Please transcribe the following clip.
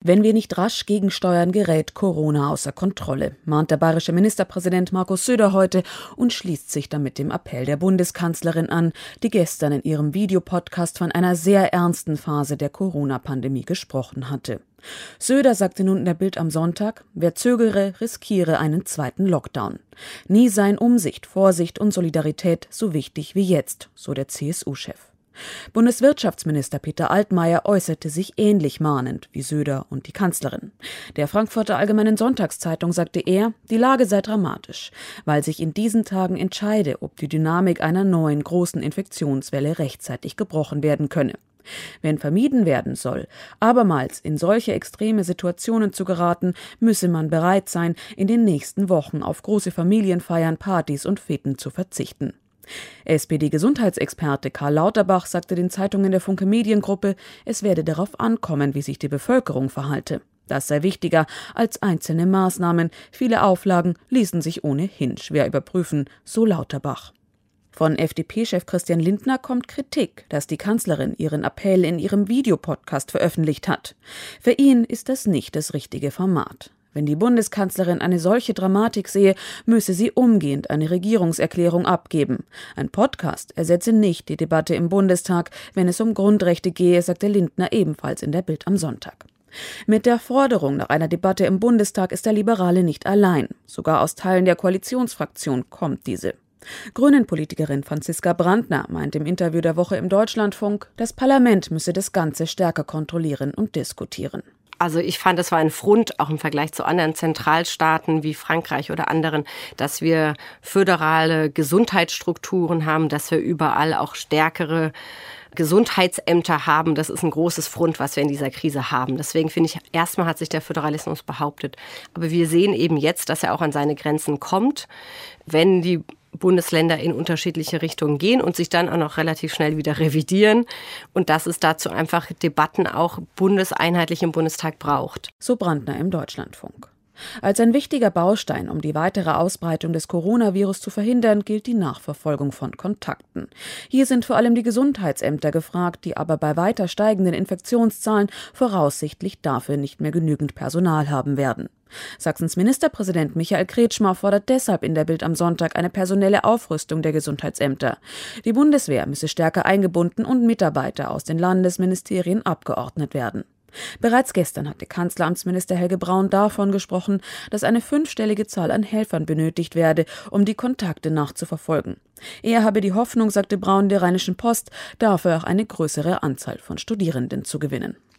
Wenn wir nicht rasch gegensteuern, gerät Corona außer Kontrolle, mahnt der bayerische Ministerpräsident Markus Söder heute und schließt sich damit dem Appell der Bundeskanzlerin an, die gestern in ihrem Videopodcast von einer sehr ernsten Phase der Corona-Pandemie gesprochen hatte. Söder sagte nun in der Bild am Sonntag, wer zögere, riskiere einen zweiten Lockdown. Nie seien Umsicht, Vorsicht und Solidarität so wichtig wie jetzt, so der CSU-Chef. Bundeswirtschaftsminister Peter Altmaier äußerte sich ähnlich mahnend wie Söder und die Kanzlerin. Der Frankfurter Allgemeinen Sonntagszeitung sagte er, die Lage sei dramatisch, weil sich in diesen Tagen entscheide, ob die Dynamik einer neuen großen Infektionswelle rechtzeitig gebrochen werden könne. Wenn vermieden werden soll, abermals in solche extreme Situationen zu geraten, müsse man bereit sein, in den nächsten Wochen auf große Familienfeiern, Partys und Feten zu verzichten. SPD-Gesundheitsexperte Karl Lauterbach sagte den Zeitungen der Funke Mediengruppe, es werde darauf ankommen, wie sich die Bevölkerung verhalte. Das sei wichtiger als einzelne Maßnahmen. Viele Auflagen ließen sich ohnehin schwer überprüfen, so Lauterbach. Von FDP-Chef Christian Lindner kommt Kritik, dass die Kanzlerin ihren Appell in ihrem Videopodcast veröffentlicht hat. Für ihn ist das nicht das richtige Format. Wenn die Bundeskanzlerin eine solche Dramatik sehe, müsse sie umgehend eine Regierungserklärung abgeben. Ein Podcast ersetze nicht die Debatte im Bundestag, wenn es um Grundrechte gehe, sagte Lindner ebenfalls in der Bild am Sonntag. Mit der Forderung nach einer Debatte im Bundestag ist der Liberale nicht allein. Sogar aus Teilen der Koalitionsfraktion kommt diese. Grünen-Politikerin Franziska Brandner meint im Interview der Woche im Deutschlandfunk, das Parlament müsse das Ganze stärker kontrollieren und diskutieren. Also ich fand, es war ein Affront, auch im Vergleich zu anderen Zentralstaaten wie Frankreich oder anderen, dass wir föderale Gesundheitsstrukturen haben, dass wir überall auch stärkere Gesundheitsämter haben. Das ist ein großes Front, was wir in dieser Krise haben. Deswegen finde ich, erstmal hat sich der Föderalismus behauptet. Aber wir sehen eben jetzt, dass er auch an seine Grenzen kommt, wenn die Bundesländer in unterschiedliche Richtungen gehen und sich dann auch noch relativ schnell wieder revidieren und dass es dazu einfach Debatten auch bundeseinheitlich im Bundestag braucht. So Brandner im Deutschlandfunk. Als ein wichtiger Baustein, um die weitere Ausbreitung des Coronavirus zu verhindern, gilt die Nachverfolgung von Kontakten. Hier sind vor allem die Gesundheitsämter gefragt, die aber bei weiter steigenden Infektionszahlen voraussichtlich dafür nicht mehr genügend Personal haben werden. Sachsens Ministerpräsident Michael Kretschmer fordert deshalb in der Bild am Sonntag eine personelle Aufrüstung der Gesundheitsämter. Die Bundeswehr müsse stärker eingebunden und Mitarbeiter aus den Landesministerien abgeordnet werden. Bereits gestern hatte Kanzleramtsminister Helge Braun davon gesprochen, dass eine 5-stellige Zahl an Helfern benötigt werde, um die Kontakte nachzuverfolgen. Er habe die Hoffnung, sagte Braun der Rheinischen Post, dafür auch eine größere Anzahl von Studierenden zu gewinnen.